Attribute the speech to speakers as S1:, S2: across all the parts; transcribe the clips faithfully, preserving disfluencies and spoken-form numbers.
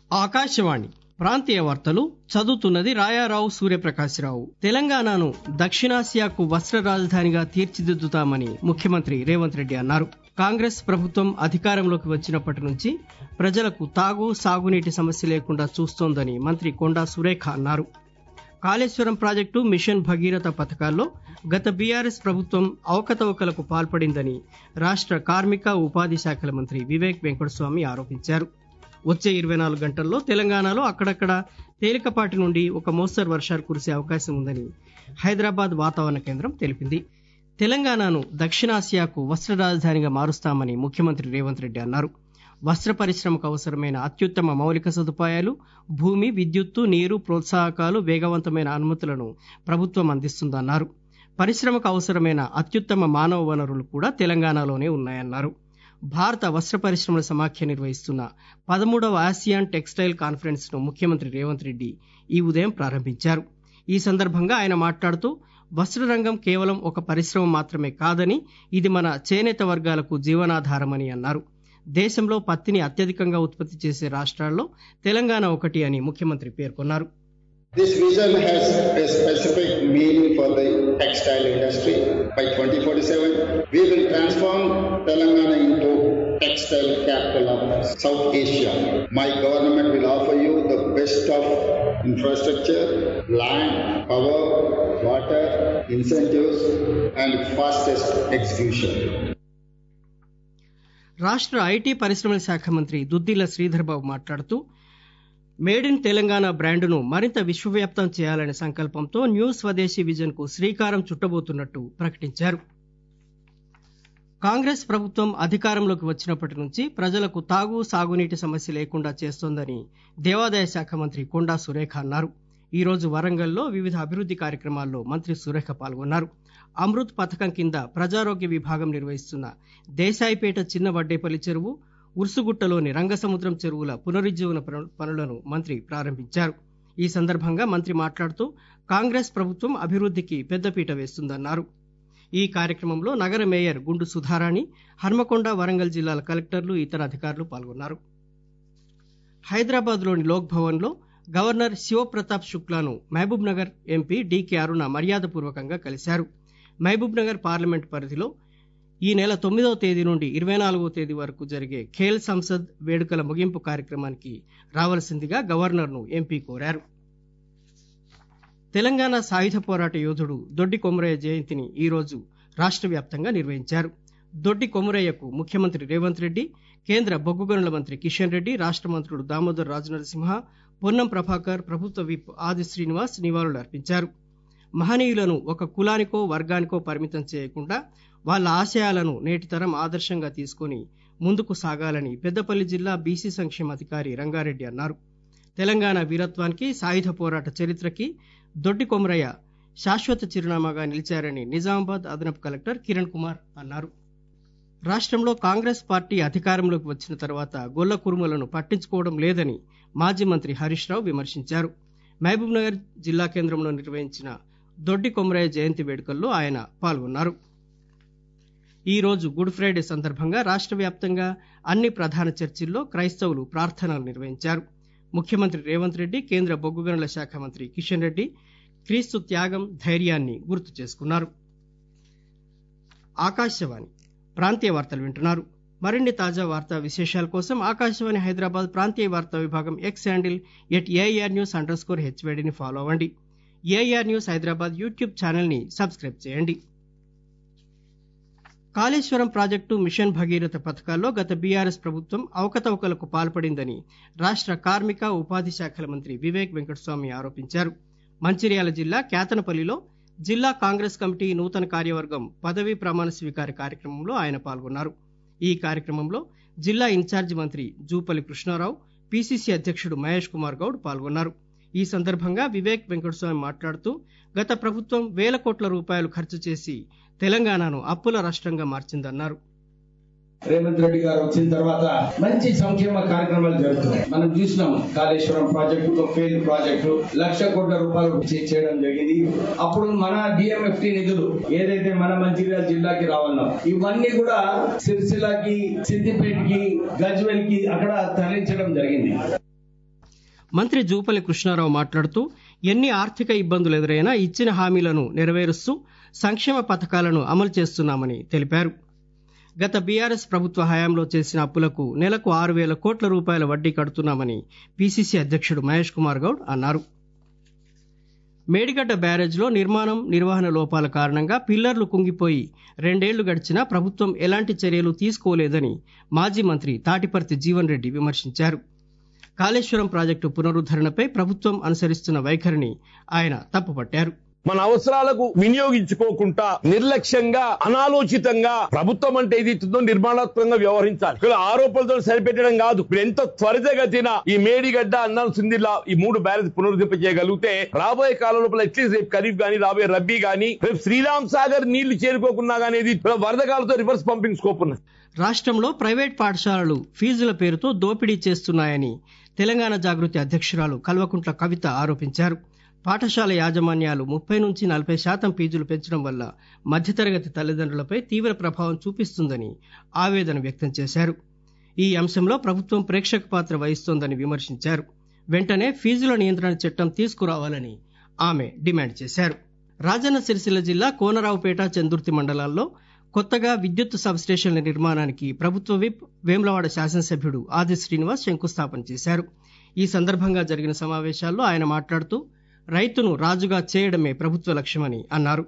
S1: ఆకాశవాణి ప్రాంతీయ వార్తలు చదువుతున్నది రాయారావు సూర్యప్రకాశ్రావు. తెలంగాణను దక్షిణాసియాకు వస్త్ర రాజధానిగా తీర్చిదిద్దుతామని ముఖ్యమంత్రి రేవంత్ రెడ్డి అన్నారు. కాంగ్రెస్ ప్రభుత్వం అధికారంలోకి వచ్చినప్పటి నుంచి ప్రజలకు తాగు సాగునీటి సమస్య లేకుండా చూస్తోందని మంత్రి కొండా సురేఖ అన్నారు. కాళేశ్వరం ప్రాజెక్టు, మిషన్ భగీరథ పథకాల్లో గత బీఆర్ఎస్ ప్రభుత్వం అవకతవకలకు పాల్పడిందని రాష్ట్ర కార్మిక ఉపాధి శాఖల మంత్రి వివేక్ వెంకటస్వామి ఆరోపించారు. వచ్చే ఇరవై నాలుగు గంటల్లో తెలంగాణలో అక్కడక్కడ తేలికపాటి నుండి ఒక మోస్తరు వర్షాలు కురిసే అవకాశం ఉందని హైదరాబాద్ వాతావరణ కేంద్రం తెలిపింది. తెలంగాణను దక్షిణాసియాకు వస్త్ర రాజధానిగా మారుస్తామని ముఖ్యమంత్రి రేవంత్ రెడ్డి అన్నారు. వస్త్ర పరిశ్రమకు అవసరమైన అత్యుత్తమ మౌలిక సదుపాయాలు, భూమి, విద్యుత్తు, నీరు, ప్రోత్సాహకాలు, వేగవంతమైన అనుమతులను ప్రభుత్వం అందిస్తుందన్నారు. పరిశ్రమకు అవసరమైన అత్యుత్తమ మానవ వనరులు కూడా తెలంగాణలోనే ఉన్నాయన్నారు. భారత వస్త్ర పరిశ్రమల సమాఖ్య నిర్వహిస్తున్న పదమూడవ ఆసియాన్ టెక్స్టైల్ కాన్ఫరెన్స్ ను ముఖ్యమంత్రి రేవంత్ రెడ్డి ఈ ఉదయం ప్రారంభించారు. ఈ సందర్భంగా ఆయన మాట్లాడుతూ వస్త్ర రంగం కేవలం ఒక పరిశ్రమ మాత్రమే కాదని, ఇది మన చేనేత వర్గాలకు జీవనాధారమని అన్నారు. దేశంలో పత్తిని అత్యధికంగా ఉత్పత్తి చేసే రాష్ట్రాల్లో తెలంగాణ ఒకటి అని ముఖ్యమంత్రి పేర్కొన్నారు.
S2: This vision has a specific meaning for the textile industry. By twenty forty-seven, we will transform Telangana into textile capital of South Asia. My government will offer you the best of infrastructure, land, power, water, incentives, and fastest execution.
S1: రాష్ట్ర IT పరిశ్రమల శాఖ మంత్రి దుద్దిల్ల శ్రీధర్ బాబు మాట్లాడుతూ made in Telangana బ్రాండును మరింత విశ్వవ్యాప్తం చేయాలనే సంకల్పంతో new స్వదేశీ vision కు శ్రీకారం చుట్టబోతున్నట్టు ప్రకటించారు. కాంగ్రెస్ ప్రభుత్వం అధికారంలోకి వచ్చినప్పటి నుంచి ప్రజలకు తాగు సాగునీటి సమస్య లేకుండా చేస్తోందని దేవాదాయ శాఖ మంత్రి కొండా సురేఖ అన్నారు. ఈ రోజు వరంగల్లో వివిధ అభివృద్ది కార్యక్రమాల్లో మంత్రి సురేఖ పాల్గొన్నారు. అమృత్ పథకం కింద ప్రజారోగ్య విభాగం నిర్వహిస్తున్న దేశాయిపేట చిన్న వడ్డేపల్లి చెరువు, ఉర్సుగుట్టలోని రంగసముద్రం చెరువుల పునరుజ్జీవన పనులను మంత్రి ప్రారంభించారు. ఈ సందర్భంగా మంత్రి మాట్లాడుతూ కాంగ్రెస్ ప్రభుత్వం అభివృద్దికి పెద్దపీట వేస్తుందన్నారు. ఈ కార్యక్రమంలో నగర మేయర్ గుండు సుధారాణి, హన్మకొండ, వరంగల్ జిల్లాల కలెక్టర్లు, ఇతర అధికారులు పాల్గొన్నారు. హైదరాబాద్ లోని లోక్ భవన్ లో గవర్నర్ శివప్రతాప్ శుక్లాను Mahabubnagar MP DK Aruna మర్యాదపూర్వకంగా కలిశారు. మహబూబ్ నగర్ పార్లమెంట్ పరిధిలో ఈ నెల తొమ్మిదవ తేదీ నుండి ఇరవై నాలుగవ తేదీ వరకు జరిగే ఖేల్ సంసద్ వేడుకల ముగింపు కార్యక్రమానికి రావాల్సిందిగా గవర్నర్ ను ఎంపీ కోరారు. తెలంగాణ సాయుధ పోరాట యోధుడు దొడ్డి కొమరయ్య జయంతిని ఈ రోజు రాష్ట్ర వ్యాప్తంగా నిర్వహించారు. దొడ్డి కొమరయ్యకు ముఖ్యమంత్రి రేవంత్ రెడ్డి, కేంద్ర బొగ్గు గనుల మంత్రి కిషన్ రెడ్డి, రాష్ట్ర మంత్రులు దామోదర్ రాజనరసింహ, పొన్నం ప్రభాకర్, ప్రభుత్వ విప్ ఆది శ్రీనివాస్ నివాళులు అర్పించారు. మహనీయులను ఒక కులానికో వర్గానికో పరిమితం చేయకుండా వాళ్ళ ఆశయాలను నేటి తరం ఆదర్శంగా తీసుకుని ముందుకు సాగాలని పెద్దపల్లి జిల్లా బీసీ సంక్షేమ అధికారి రంగారెడ్డి అన్నారు. తెలంగాణ వీరత్వానికి, సాయుధ పోరాట చరిత్రకి దొడ్డి కొమరయ్య శాశ్వత చిరునామాగా నిలిచారని నిజామాబాద్ అదనపు కలెక్టర్ కిరణ్ కుమార్ అన్నారు. రాష్ట్రంలో కాంగ్రెస్ పార్టీ అధికారంలోకి వచ్చిన తర్వాత గొల్ల కురుమలను పట్టించుకోవడం లేదని మాజీ మంత్రి హరీష్ రావు విమర్శించారు. మహబూబ్ నగర్ జిల్లా కేంద్రంలో నిర్వహించిన దొడ్డి కొమరయ్య జయంతి వేడుకల్లో ఆయన పాల్గొన్నారు. ఈ రోజు గుడ్ ఫ్రైడే సందర్భంగా రాష్ట్ర వ్యాప్తంగా అన్ని ప్రధాన చర్చిల్లో క్రైస్తవులు ప్రార్థనలు నిర్వహించారు. ముఖ్యమంత్రి రేవంత్ రెడ్డి, కేంద్ర బొగ్గు గనుల శాఖ మంత్రి కిషన్ రెడ్డి క్రీస్తు త్యాగం, ధైర్యాన్ని గుర్తు చేసుకున్నారు. ఆకాశవాణి ప్రాంతీయ వార్తలు వింటున్నారు. మరిన్ని తాజా వార్తా విశేషాల కోసం ఆకాశవాణి హైదరాబాద్ ప్రాంతీయ వార్తా విభాగం X handle at AIR news under score హెచ్వైడిని ఫాలో అవ్వండి. AIR news Hyderabad YouTube channel ని సబ్స్క్రైబ్ చేయండి. కాళేశ్వరం ప్రాజెక్టు, మిషన్ భగీరథ పథకాల్లో గత బీఆర్ఎస్ ప్రభుత్వం అవకతవకలకు పాల్పడిందని రాష్ట్ర కార్మిక ఉపాధి శాఖల మంత్రి వివేక్ వెంకటస్వామి ఆరోపించారు. మంచిర్యాల జిల్లా కేతనపల్లిలో జిల్లా కాంగ్రెస్ కమిటీ నూతన కార్యవర్గం పదవీ ప్రమాణ స్వీకార కార్యక్రమంలో ఆయన పాల్గొన్నారు. ఈ కార్యక్రమంలో జిల్లా ఇన్ఛార్జి మంత్రి జూపల్లి కృష్ణారావు, పీసీసీ అధ్యక్షుడు మహేష్ కుమార్ గౌడ్ పాల్గొన్నారు. ఈ సందర్భంగా వివేక్ వెంకటస్వామి మాట్లాడుతూ గత ప్రభుత్వం వేల కోట్ల రూపాయలు ఖర్చు చేసి తెలంగాణను అప్పుల రాష్ట్రంగా మార్చిందన్నారు.
S3: రేవంత్ రెడ్డి గారు వచ్చిన తర్వాత మంచి సంక్షేమ కార్యక్రమాలు జరుగుతున్నాయి. మనం చూసినాం కాళేశ్వరం ప్రాజెక్టు, ఫెయిల్ ప్రాజెక్టు లక్ష కోట్ల రూపాయలు చేయడం జరిగింది. అప్పుడు మన డిఎంఎఫ్టి నిధులు ఏదైతే మన మంచిర్యాల జిల్లాకి రావాలన్నా ఇవన్నీ కూడా సిరిసిల్లకి, సిద్దిపేటకి, గజ్వేల్ కి అక్కడ తరలించడం జరిగింది.
S1: మంత్రి జూపల్లి కృష్ణారావు మాట్లాడుతూ ఎన్ని ఆర్థిక ఇబ్బందులు ఎదురైనా ఇచ్చిన హామీలను నెరవేరుస్తూ సంక్షేమ పథకాలను అమలు చేస్తున్నామని తెలిపారు. గత బీఆర్ఎస్ ప్రభుత్వ హయాంలో చేసిన అప్పులకు నెలకు ఆరు వేల కోట్ల రూపాయల వడ్డీ కడుతున్నామని పీసీసీ అధ్యక్షుడు మహేష్ కుమార్ గౌడ్ అన్నారు. మేడిగడ్డ బ్యారేజ్లో నిర్మాణం నిర్వహణ లోపాల కారణంగా పిల్లర్లు కుంగిపోయి రెండేళ్లు గడిచినా ప్రభుత్వం ఎలాంటి చర్యలు తీసుకోలేదని మాజీ మంత్రి తాటిపర్తి జీవన్ రెడ్డి విమర్శించారు. కాళేశ్వరం ప్రాజెక్టు పునరుద్దరణపై ప్రభుత్వం అనుసరిస్తున్న వైఖరిని ఆయన తప్పుపట్టారు.
S4: మన అవసరాలకు వినియోగించుకోకుండా నిర్లక్ష్యంగా అనాలోచితంగా ప్రభుత్వం అంటే ఇది నిర్మాణాత్మకంగా వ్యవహరించాలి. ఇక్కడ ఆరోపణలతో సరిపెట్టడం కాదు. ఇప్పుడు ఎంత త్వరితగతిన ఈ మేడిగడ్డ అన్నాను సింధిలా ఈ మూడు బ్యారేజ్ పునరుద్ధరింప చేయగలిగితే రాబోయే కాలం లోపల అట్లీస్ట్ రేపు ఖరీఫ్ గానీ రాబోయే రబ్బీ గానీ రేపు శ్రీరామ్ సాగర్ నీళ్లు చేరుకోకున్నా గానీ వరద కాలంతో రివర్స్ పంపింగ్ స్కోప్ ఉన్నది.
S1: రాష్ట్రంలో ప్రైవేట్ పాఠశాలలు ఫీజుల పేరుతో దోపిడీ చేస్తున్నాయని తెలంగాణ జాగృతి అధ్యక్షురాలు కల్వకుంట్ల కవిత ఆరోపించారు. పాఠశాల యాజమాన్యాలు ముప్పై నుంచి నలభై శాతం ఫీజులు పెంచడం వల్ల మధ్యతరగతి తల్లిదండ్రులపై తీవ్ర ప్రభావం చూపిస్తుందని ఆవేదన వ్యక్తం చేశారు. ఈ అంశంలో ప్రభుత్వం ప్రేక్షక పాత్ర వహిస్తోందని విమర్శించారు. వెంటనే ఫీజుల నియంత్రణ చట్టం తీసుకురావాలని ఆమె డిమాండ్ చేశారు. రాజన్న సిరిసిల్ల జిల్లా కోనరావుపేట చందుర్తి మండలాల్లో కొత్తగా విద్యుత్ సబ్స్టేషన్ల నిర్మాణానికి ప్రభుత్వ విప్ వేములవాడ శాసనసభ్యుడు ఆది శ్రీనివాస్ శంకుస్థాపన చేశారు. ఈ సందర్భంగా జరిగిన సమావేశాల్లో ఆయన మాట్లాడుతూ రైతును రాజుగా చేయడమే ప్రభుత్వ లక్ష్యమని అన్నారు.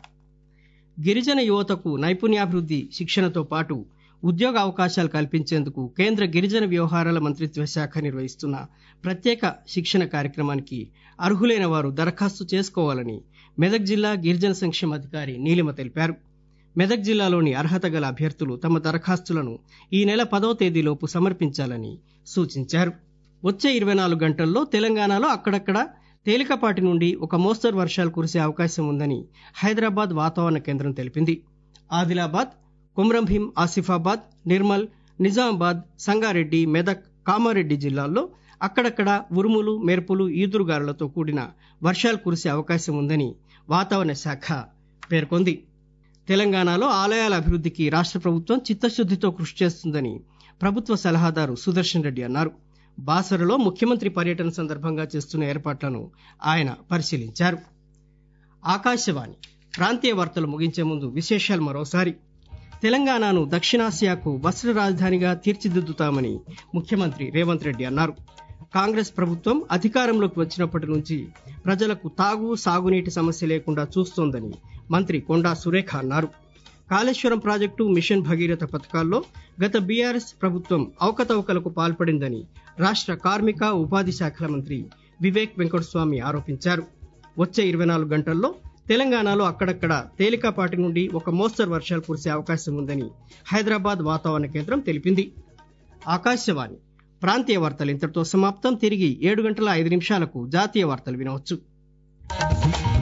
S1: గిరిజన యువతకు నైపుణ్యాభివృద్ధి శిక్షణతో పాటు ఉద్యోగ అవకాశాలు కల్పించేందుకు కేంద్ర గిరిజన వ్యవహారాల మంత్రిత్వ శాఖ నిర్వహిస్తున్న ప్రత్యేక శిక్షణ కార్యక్రమానికి అర్హులైన వారు దరఖాస్తు చేసుకోవాలని మెదక్ జిల్లా గిరిజన సంక్షేమ అధికారి నీలిమ తెలిపారు. మెదక్ జిల్లాలోని అర్హత గల అభ్యర్థులు తమ దరఖాస్తులను ఈ నెల పదవ తేదీలోపు సమర్పించాలని సూచించారు. వచ్చే ఇరవై నాలుగు గంటల్లో తెలంగాణలో అక్కడక్కడ తేలికపాటి నుండి ఒక మోస్తరు వర్షాలు కురిసే అవకాశం ఉందని హైదరాబాద్ వాతావరణ కేంద్రం తెలిపింది. ఆదిలాబాద్, కొమ్రంభీం, ఆసిఫాబాద్, నిర్మల్, నిజామాబాద్, సంగారెడ్డి, మెదక్, కామారెడ్డి జిల్లాల్లో అక్కడక్కడ ఉరుములు, మెరుపులు, ఈదురుగాలులతో కూడిన వర్షాలు కురిసే అవకాశం ఉందని వాతావరణ శాఖ పేర్కొంది. తెలంగాణలో ఆలయాల అభివృద్ధికి రాష్ట్ర ప్రభుత్వం చిత్తశుద్దితో కృషి చేస్తుందని ప్రభుత్వ సలహాదారు సుదర్శన్ రెడ్డి అన్నారు. బాసరలో ముఖ్యమంత్రి పర్యటన సందర్భంగా చేస్తున్న ఏర్పాట్లను ఆయన పరిశీలించారు. ఆకాశవాణి ప్రాంతీయ వార్తలు ముగించే ముందు విశేషాలు మరోసారి. తెలంగాణను దక్షిణాసియాకు వస్త్ర రాజధానిగా తీర్చిదిద్దుతామని ముఖ్యమంత్రి రేవంత్ రెడ్డి అన్నారు. కాంగ్రెస్ ప్రభుత్వం అధికారంలోకి వచ్చినప్పటి నుంచి ప్రజలకు తాగు సాగునీటి సమస్య లేకుండా చూస్తోందని మంత్రి కొండా సురేఖ అన్నారు. కాళేశ్వరం ప్రాజెక్టు, మిషన్ భగీరథ పథకాల్లో గత బీఆర్ఎస్ ప్రభుత్వం అవకతవకలకు పాల్పడిందని రాష్ట్ర కార్మిక ఉపాధి శాఖల మంత్రి వివేక్ వెంకటస్వామి ఆరోపించారు. వచ్చే ఇరవై నాలుగు గంటల్లో తెలంగాణలో అక్కడక్కడ తేలికపాటి నుండి ఒక మోస్తరు వర్షాలు కురిసే అవకాశం ఉందని హైదరాబాద్ వాతావరణ కేంద్రం తెలిపింది. ఆకాశవాణి ప్రాంతీయ వార్తలు ఇంతటితో సమాప్తం. తిరిగి ఏడు గంటల ఐదు నిమిషాలకు జాతీయ వార్తలు వినవచ్చు.